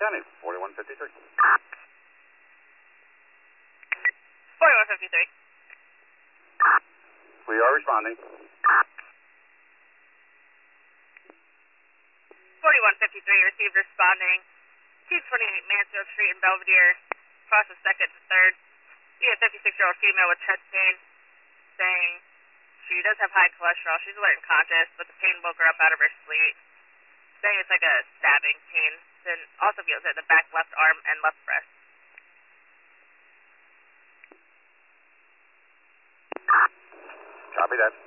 County, 4153. 4153. We are responding. 4153, received responding. 228 Mansfield Street in Belvedere, across the 2nd to 3rd. We have a 56-year-old female with chest pain, saying she does have high cholesterol. She's alert and conscious, but the pain woke her up out of her sleep. Saying it's like a stabbing pain. Then also feels it in the back left arm and left breast. Copy that.